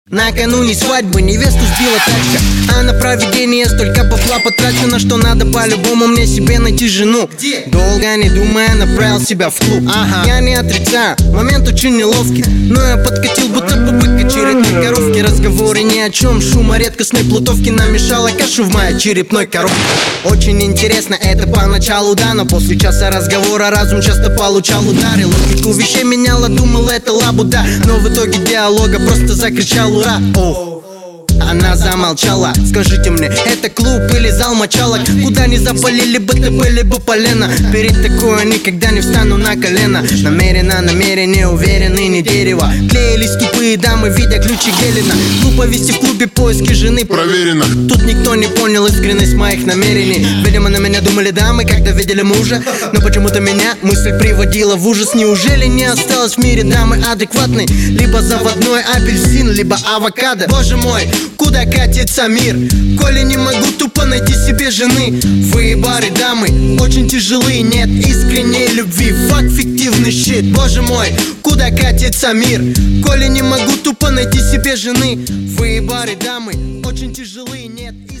Накануне свадьбы невесту сбила тачка, а на проведение столько бабла потрачено, что надо по-любому мне себе найти жену. Долго не думая, направил себя в клуб. Я не отрицаю, момент очень неловкий, но я подкатил, будто бы бык очередной коровки. Разговоры ни о чем, шума редкостной плутовки намешала кашу в моей черепной коробке. Очень интересно это поначалу, да, но после часа разговора разум часто получал удары. Логику вещей меняла, думала это лабуда, но в итоге диалога просто закричал ура. Она замолчала. Скажите мне, это клуб или зал мочалок, куда не запалили БТБ либо полено? Перед такое никогда не встану на колено. Намеренно, намерение, уверенный, не дерево. Клеились тупые дамы, видя ключи Гелена. Глупо вести в клубе поиски жены проверено. Тут никто не понял искренность моих намерений. Видимо, на меня думали дамы, когда видели мужа, но почему-то меня мысль приводила в ужас. Неужели не осталось в мире дамы адекватной? Либо заводной апельсин, либо авокадо. Боже мой, куда катится мир, коли не могу тупо найти себе жены? Вы, бары, дамы, очень тяжелые, нет искренней любви, факт, фиктивный щит. Боже мой, куда катится мир, коли не могу тупо найти себе жены? Вы, бары, дамы, очень тяжелые, нет искренней любви.